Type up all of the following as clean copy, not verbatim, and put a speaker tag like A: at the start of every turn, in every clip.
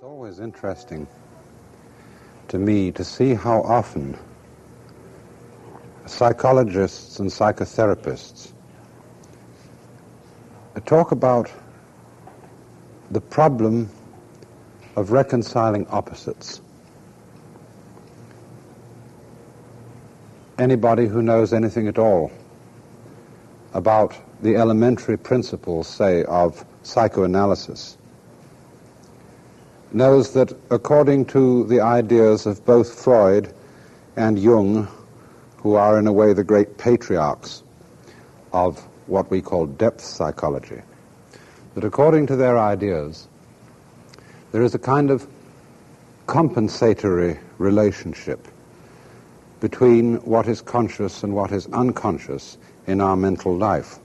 A: always interesting to me to see how often psychologists and psychotherapists talk about the problem of reconciling opposites. Anybody who knows anything at all about the elementary principles, say, of psychoanalysis knows that according to the ideas of both Freud and Jung, who are in a way the great patriarchs of what we call depth psychology, that according to their ideas, there is a kind of compensatory relationship between what is conscious and what is unconscious in our mental life.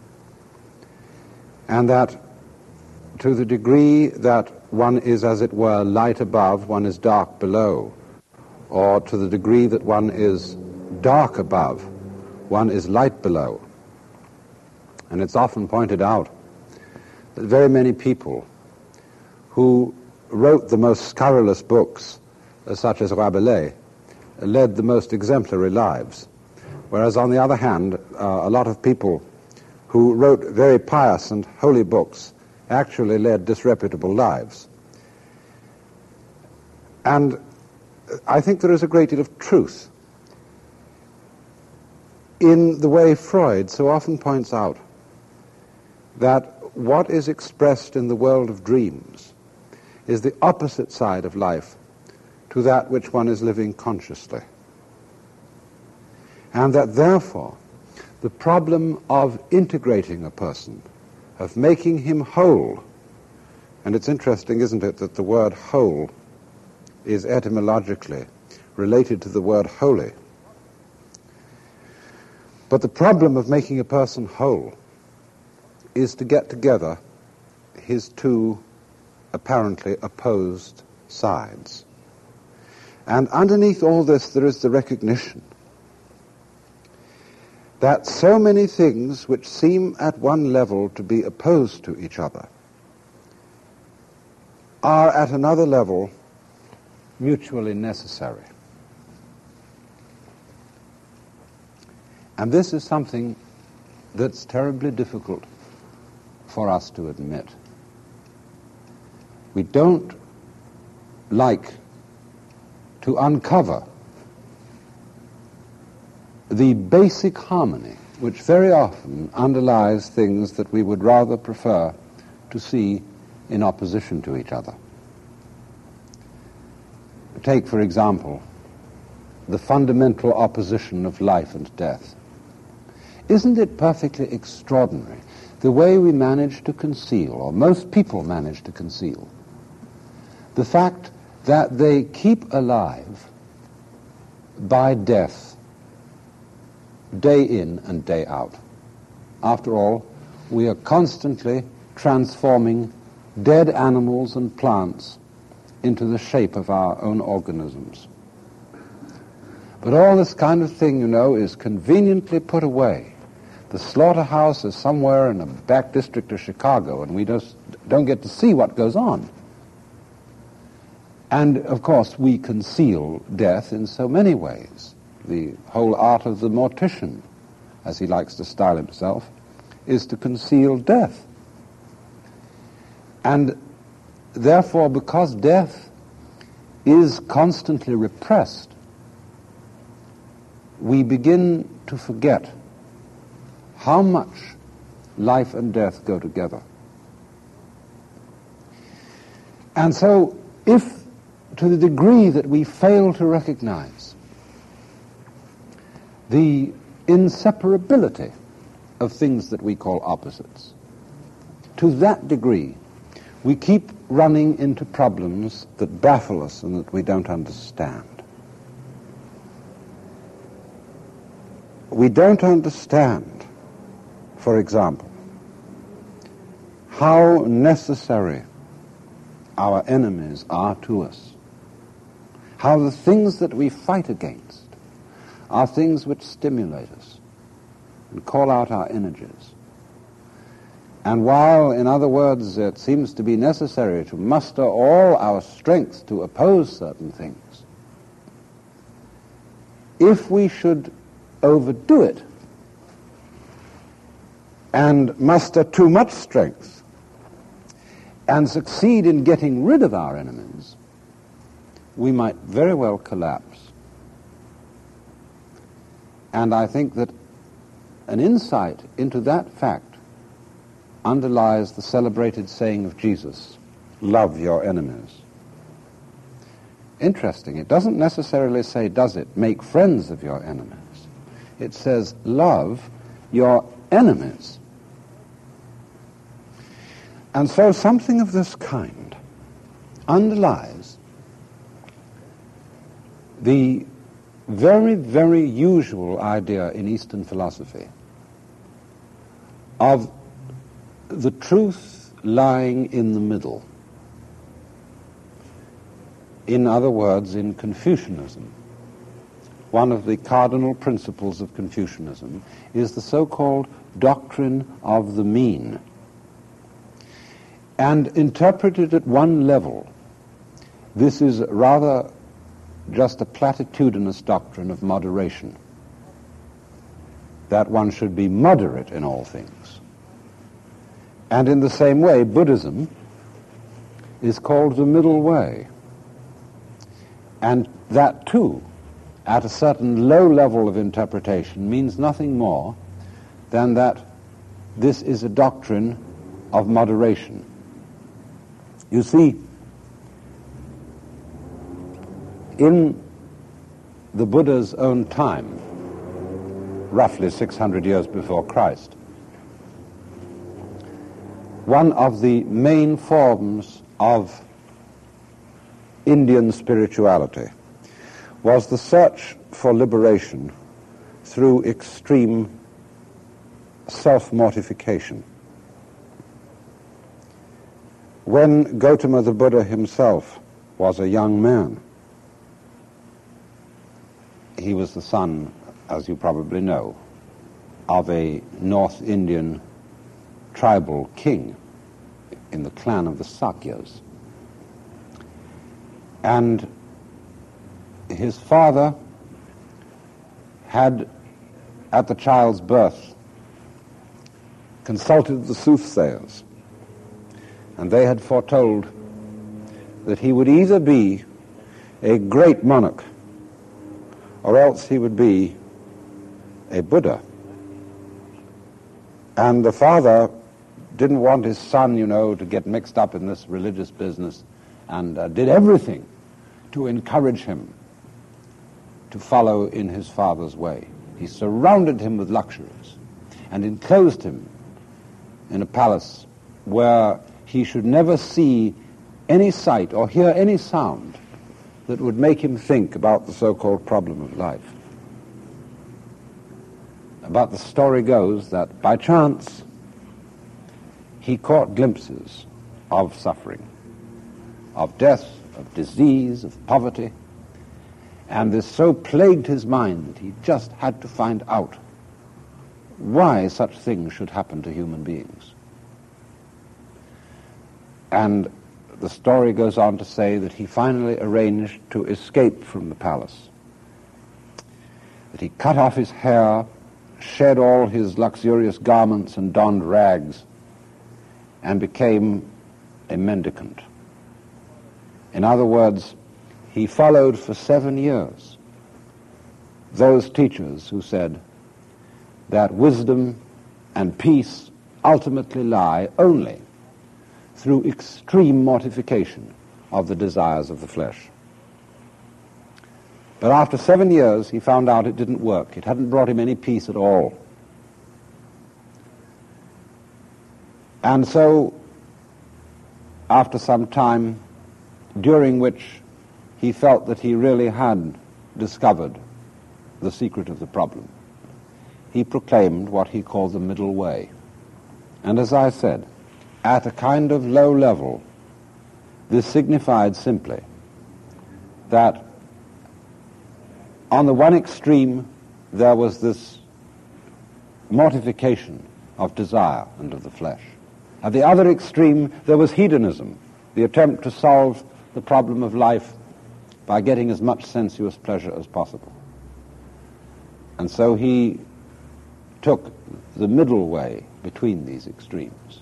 A: And that to the degree that one is, as it were, light above, one is dark below, or to the degree that one is dark above, one is light below. And it's often pointed out that very many people who wrote the most scurrilous books, such as Rabelais, led the most exemplary lives, whereas on the other hand, a lot of people who wrote very pious and holy books actually led disreputable lives. And I think there is a great deal of truth in the way Freud so often points out that what is expressed in the world of dreams is the opposite side of life to that which one is living consciously. And that therefore the problem of integrating a person, of making him whole, and it's interesting, isn't it, that the word whole is etymologically related to the word holy. But the problem of making a person whole is to get together his two apparently opposed sides. And underneath all this there is the recognition that so many things which seem at one level to be opposed to each other are at another level mutually necessary. And this is something that's terribly difficult for us to admit. We don't like to uncover the basic harmony which very often underlies things that we would rather prefer to see in opposition to each other. Take, for example, the fundamental opposition of life and death. Isn't it perfectly extraordinary the way we manage to conceal, or most people manage to conceal, the fact that they keep alive by death day in and day out? After all, we are constantly transforming dead animals and plants into the shape of our own organisms. But all this kind of thing, you know, is conveniently put away. The slaughterhouse is somewhere in a back district of Chicago, and we just don't get to see what goes on. And, of course, we conceal death in so many ways. The whole art of the mortician, as he likes to style himself, is to conceal death. And therefore, because death is constantly repressed, we begin to forget how much life and death go together. And so, if to the degree that we fail to recognize the inseparability of things that we call opposites, to that degree we keep running into problems that baffle us and that we don't understand. We don't understand, for example, how necessary our enemies are to us, how the things that we fight against are things which stimulate us and call out our energies. And while, in other words, it seems to be necessary to muster all our strength to oppose certain things, if we should overdo it and muster too much strength and succeed in getting rid of our enemies, we might very well collapse. And I think that an insight into that fact underlies the celebrated saying of Jesus, love your enemies. Interesting, it doesn't necessarily say, does it, make friends of your enemies. It says, love your enemies. And so something of this kind underlies the very, very usual idea in Eastern philosophy of the truth lying in the middle. In other words, in Confucianism, one of the cardinal principles of Confucianism is the so-called doctrine of the mean. And interpreted at one level, this is rather just a platitudinous doctrine of moderation, that one should be moderate in all things. And in the same way, Buddhism is called the middle way. And that too, at a certain low level of interpretation, means nothing more than that this is a doctrine of moderation. You see, in the Buddha's own time, roughly 600 years before Christ, one of the main forms of Indian spirituality was the search for liberation through extreme self-mortification. When Gautama the Buddha himself was a young man, he was the son, as you probably know, of a North Indian tribal king in the clan of the Sakyas. And his father had, at the child's birth, consulted the soothsayers, and they had foretold that he would either be a great monarch or else he would be a Buddha. And the father didn't want his son, to get mixed up in this religious business, and did everything to encourage him to follow in his father's way. He surrounded him with luxuries and enclosed him in a palace where he should never see any sight or hear any sound that would make him think about the so-called problem of life. But the story goes that by chance he caught glimpses of suffering, of death, of disease, of poverty, and this so plagued his mind that he just had to find out why such things should happen to human beings. And the story goes on to say that he finally arranged to escape from the palace, that he cut off his hair, shed all his luxurious garments and donned rags, and became a mendicant. In other words, he followed for 7 years those teachers who said that wisdom and peace ultimately lie only through extreme mortification of the desires of the flesh. But after 7 years, he found out it didn't work. It hadn't brought him any peace at all. And so, after some time, during which he felt that he really had discovered the secret of the problem, he proclaimed what he called the middle way. And as I said, at a kind of low level, this signified simply that on the one extreme there was this mortification of desire and of the flesh, At the other extreme, there was hedonism, the attempt to solve the problem of life by getting as much sensuous pleasure as possible. And so he took the middle way between these extremes.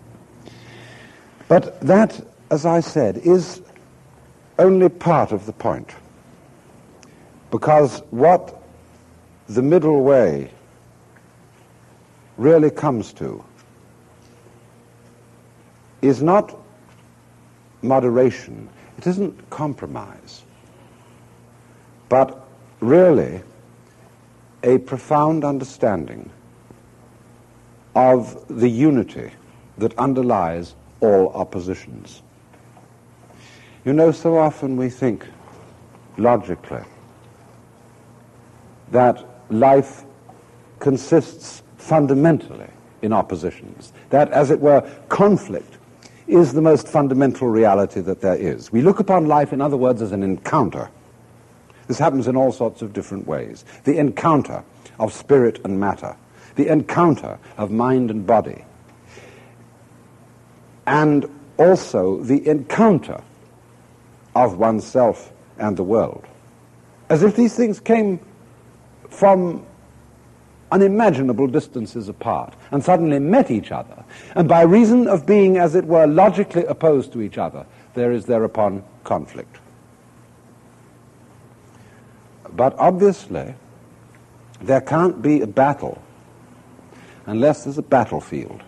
A: But that, as I said, is only part of the point. Because what the middle way really comes to is not moderation, it isn't compromise, but really a profound understanding of the unity that underlies all oppositions. You know, so often we think logically that life consists fundamentally in oppositions, that, as it were, conflict is the most fundamental reality that there is. We look upon life, in other words, as an encounter. This happens in all sorts of different ways. The encounter of spirit and matter, the encounter of mind and body, and also the encounter of oneself and the world. As if these things came from unimaginable distances apart and suddenly met each other, and by reason of being, as it were, logically opposed to each other, there is thereupon conflict. But obviously, there can't be a battle unless there's a battlefield.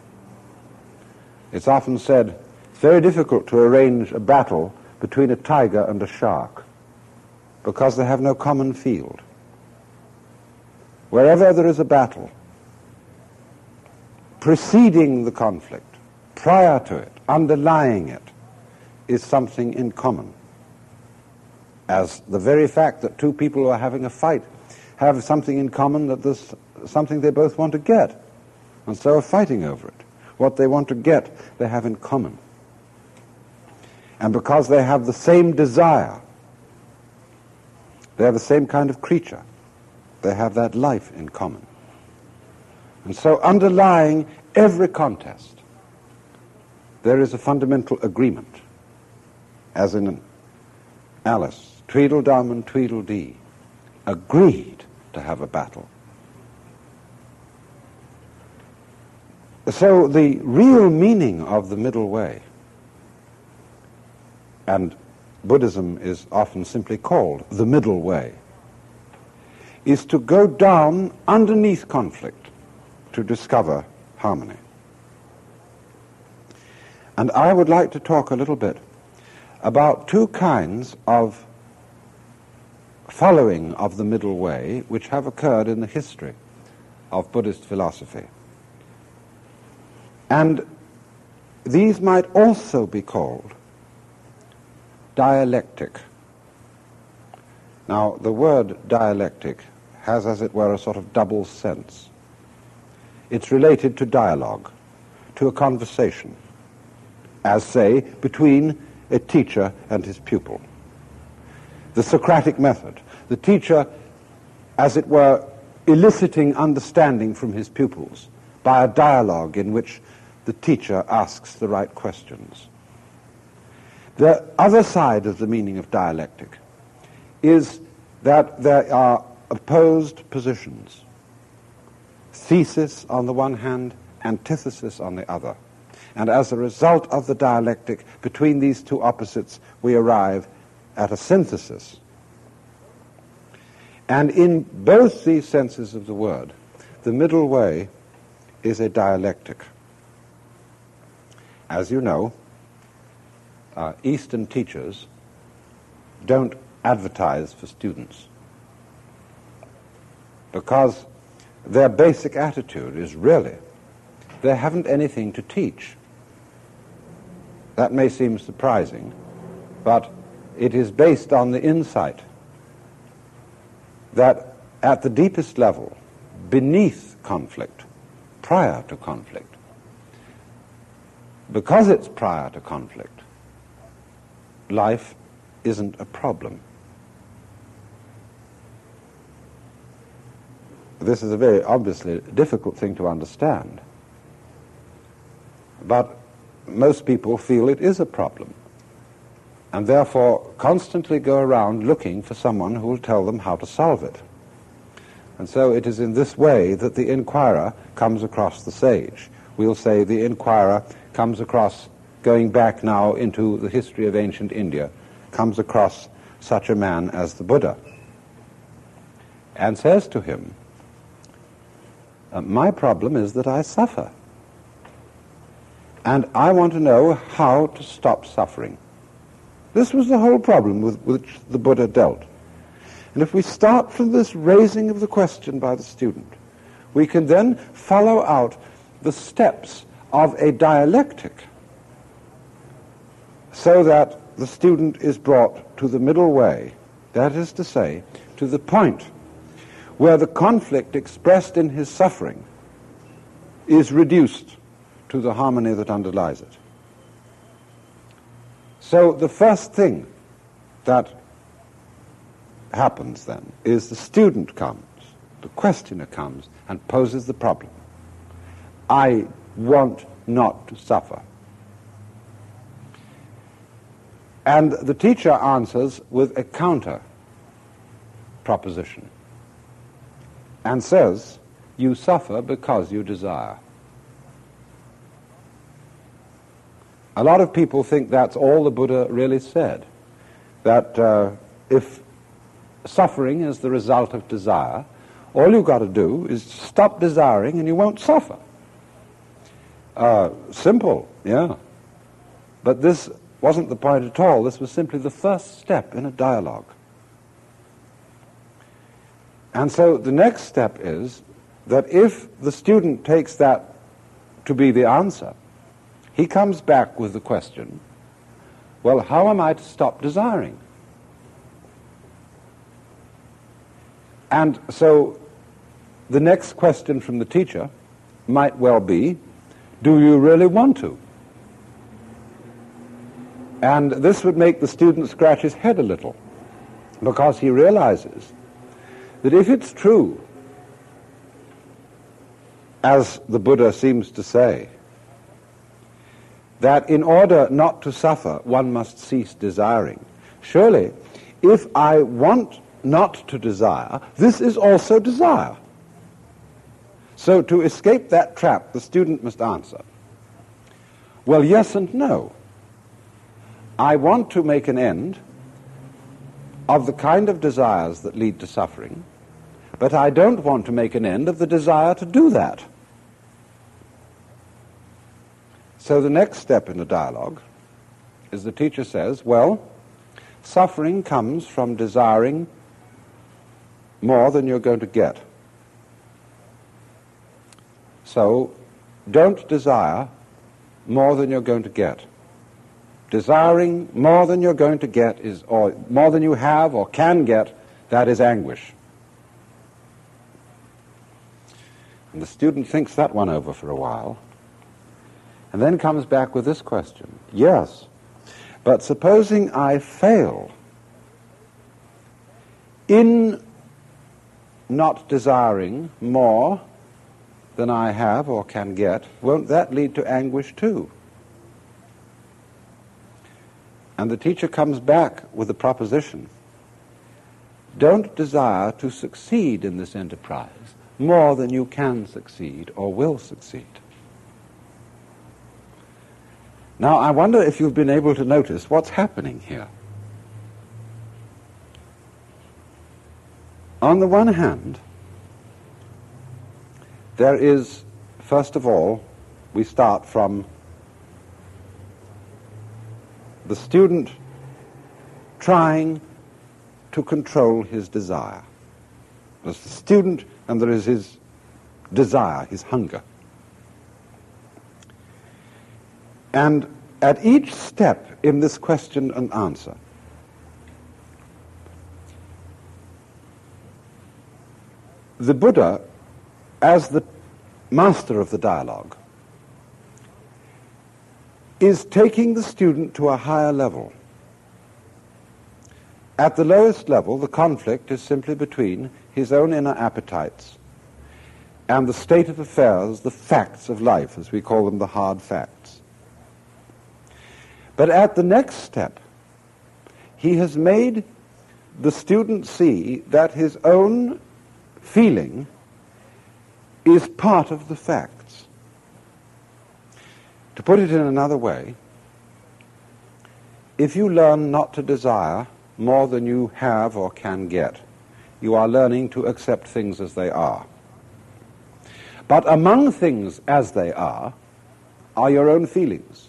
A: It's often said it's very difficult to arrange a battle between a tiger and a shark because they have no common field. Wherever there is a battle, preceding the conflict, prior to it, underlying it, is something in common. As the very fact that two people who are having a fight have something in common, that there's something they both want to get, and so are fighting over it. What they want to get, they have in common. And because they have the same desire, they are the same kind of creature, they have that life in common. And so underlying every contest, there is a fundamental agreement, as in Alice, Tweedledum and Tweedledee agreed to have a battle. So the real meaning of the middle way, and Buddhism is often simply called the middle way, is to go down underneath conflict to discover harmony. And I would like to talk a little bit about two kinds of following of the middle way which have occurred in the history of Buddhist philosophy. And these might also be called dialectic. Now, the word dialectic has, as it were, a sort of double sense. It's related to dialogue, to a conversation, as, say, between a teacher and his pupil. The Socratic method, the teacher, as it were, eliciting understanding from his pupils by a dialogue in which the teacher asks the right questions. The other side of the meaning of dialectic is that there are opposed positions, thesis on the one hand, antithesis on the other. And as a result of the dialectic between these two opposites, we arrive at a synthesis. And in both these senses of the word, the middle way is a dialectic. As you know, Eastern teachers don't advertise for students because their basic attitude is really they haven't anything to teach. That may seem surprising, but it is based on the insight that at the deepest level, beneath conflict, prior to conflict, because it's prior to conflict, life isn't a problem. This is a very obviously difficult thing to understand. but most people feel it is a problem, and therefore constantly go around looking for someone who will tell them how to solve it. And so it is in this way that the inquirer comes across the sage. We'll say the inquirer comes across, going back now into the history of ancient India, comes across such a man as the Buddha, and says to him, my problem is that I suffer, and I want to know how to stop suffering. This was the whole problem with which the Buddha dealt. And if we start from this raising of the question by the student, we can then follow out the steps of a dialectic so that the student is brought to the middle way, that is to say, to the point where the conflict expressed in his suffering is reduced to the harmony that underlies it. So the first thing that happens then is the student comes, the questioner comes and poses the problem. I want not to suffer. And the teacher answers with a counter proposition and says, you suffer because you desire. A lot of people think that's all the Buddha really said, that if suffering is the result of desire, all you've got to do is stop desiring and you won't suffer. Simple, yeah. But this wasn't the point at all. This was simply the first step in a dialogue. And so the next step is that if the student takes that to be the answer, he comes back with the question, well, how am I to stop desiring? And so the next question from the teacher might well be, do you really want to? And this would make the student scratch his head a little, because he realizes that if it's true, as the Buddha seems to say, that in order not to suffer, one must cease desiring. Surely, if I want not to desire, this is also desire. So to escape that trap, the student must answer, well, yes and no. I want to make an end of the kind of desires that lead to suffering, but I don't want to make an end of the desire to do that. So the next step in the dialogue is the teacher says, well, suffering comes from desiring more than you're going to get. So don't desire more than you're going to get. Desiring more than you're going to get is, or more than you have or can get, that is anguish. And the student thinks that one over for a while, and then comes back with this question. Yes, but supposing I fail in not desiring more than I have or can get, won't that lead to anguish too? And the teacher comes back with the proposition, don't desire to succeed in this enterprise more than you can succeed or will succeed. Now, I wonder if you've been able to notice what's happening here. On the one hand, there is, first of all, we start from the student trying to control his desire. There's the student and there is his desire, his hunger. And at each step in this question and answer, the Buddha, as the master of the dialogue, is taking the student to a higher level. At the lowest level, the conflict is simply between his own inner appetites and the state of affairs, the facts of life, as we call them, the hard facts. But at the next step, he has made the student see that his own feeling is part of the facts. To put it in another way, if you learn not to desire more than you have or can get, you are learning to accept things as they are. But among things as they are your own feelings.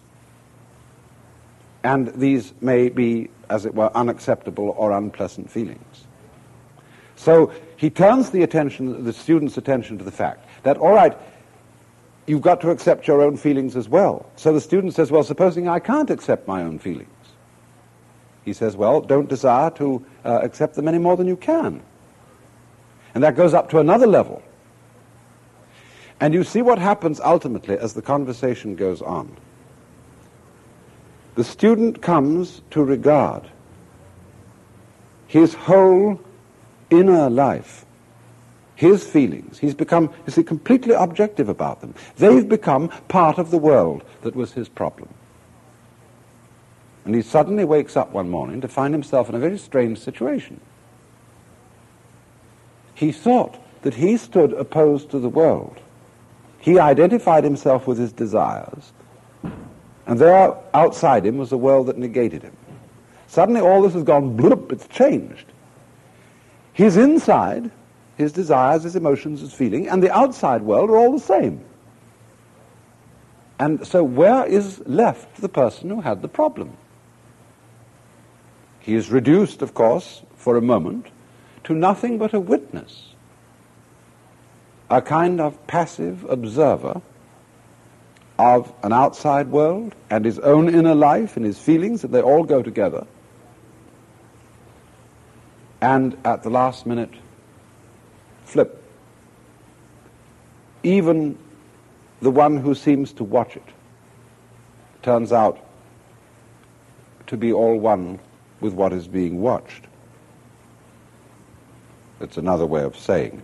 A: And these may be, as it were, unacceptable or unpleasant feelings. So he turns the student's attention to the fact that, all right, you've got to accept your own feelings as well. So the student says, well, supposing I can't accept my own feelings. He says, well, don't desire to accept them any more than you can. And that goes up to another level. And you see what happens ultimately as the conversation goes on. The student comes to regard his whole inner life, his feelings. He's become, completely objective about them. They've become part of the world that was his problem. And he suddenly wakes up one morning to find himself in a very strange situation. He thought that he stood opposed to the world. He identified himself with his desires, and there outside him was a world that negated him. Suddenly all this has gone bloop, it's changed. His inside, his desires, his emotions, his feeling, and the outside world are all the same. And so where is left the person who had the problem? He is reduced, of course, for a moment, to nothing but a witness, a kind of passive observer of an outside world and his own inner life and his feelings, that they all go together. And at the last minute, flip. Even the one who seems to watch it turns out to be all one with what is being watched. It's another way of saying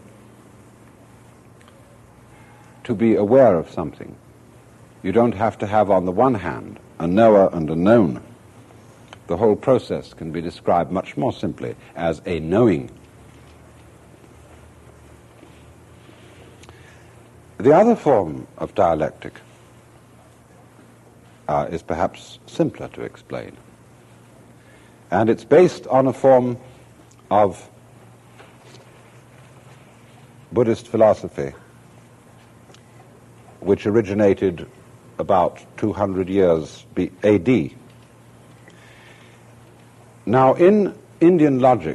A: to be aware of something. You don't have to have on the one hand a knower and a known. The whole process can be described much more simply as a knowing. The other form of dialectic is perhaps simpler to explain. And it's based on a form of Buddhist philosophy which originated about 200 years AD. Now, in Indian logic,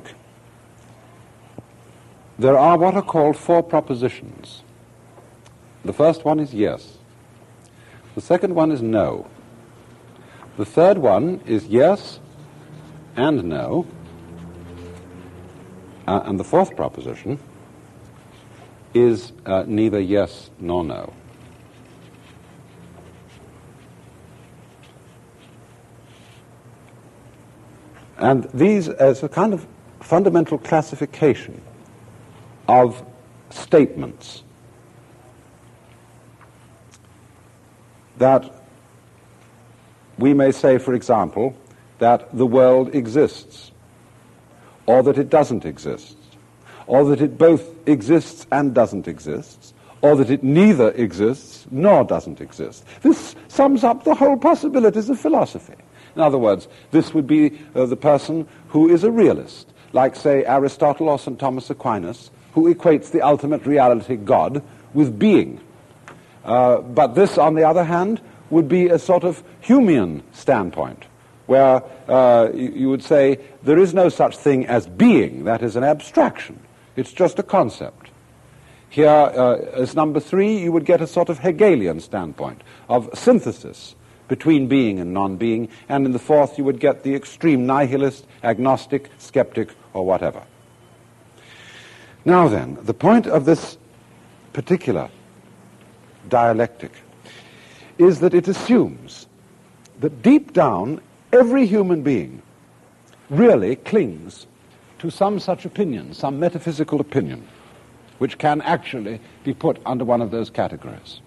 A: there are what are called four propositions. The first one is yes. The second one is no. The third one is yes and no. And the fourth proposition is neither yes nor no. And these as a kind of fundamental classification of statements that we may say, for example, that the world exists, or that it doesn't exist, or that it both exists and doesn't exist, or that it neither exists nor doesn't exist. This sums up the whole possibilities of philosophy. In other words, this would be the person who is a realist, like, say, Aristotle or St. Thomas Aquinas, who equates the ultimate reality, God, with being. But this, on the other hand, would be a sort of Humean standpoint, where you would say there is no such thing as being. That is an abstraction. It's just a concept. Here, as number three, you would get a sort of Hegelian standpoint of synthesis between being and non-being, and in the fourth you would get the extreme nihilist, agnostic, skeptic, or whatever. Now then, the point of this particular dialectic is that it assumes that deep down every human being really clings to some such opinion, some metaphysical opinion, which can actually be put under one of those categories.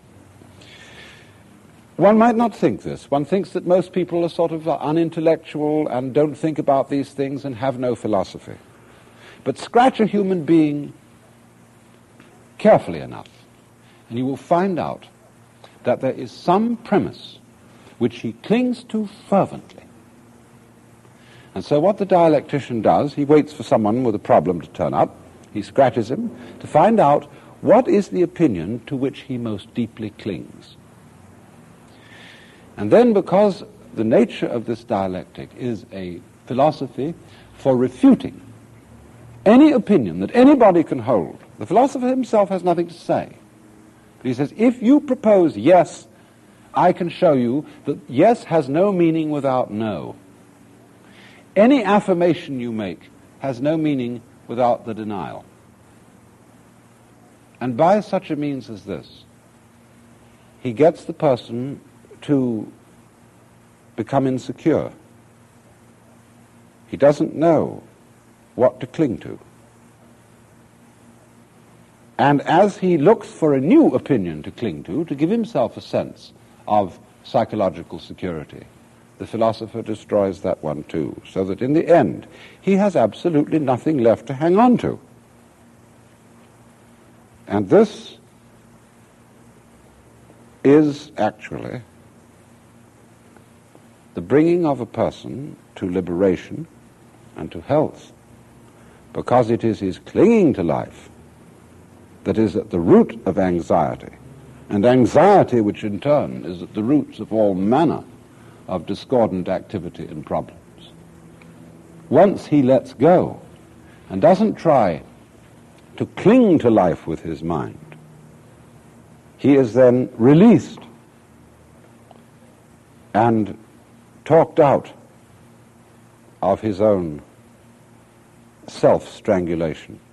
A: One might not think this. One thinks that most people are sort of unintellectual and don't think about these things and have no philosophy. But scratch a human being carefully enough, and you will find out that there is some premise which he clings to fervently. And so what the dialectician does, he waits for someone with a problem to turn up, he scratches him to find out what is the opinion to which he most deeply clings. And then, because the nature of this dialectic is a philosophy for refuting any opinion that anybody can hold, the philosopher himself has nothing to say. But he says, if you propose yes, I can show you that yes has no meaning without no. Any affirmation you make has no meaning without the denial. And by such a means as this, he gets the person to become insecure. He doesn't know what to cling to. And as he looks for a new opinion to cling to give himself a sense of psychological security, the philosopher destroys that one too, so that in the end he has absolutely nothing left to hang on to. And this is actually the bringing of a person to liberation and to health, because it is his clinging to life that is at the root of anxiety, and anxiety which in turn is at the roots of all manner of discordant activity and problems. Once he lets go and doesn't try to cling to life with his mind, he is then released and talked out of his own self-strangulation.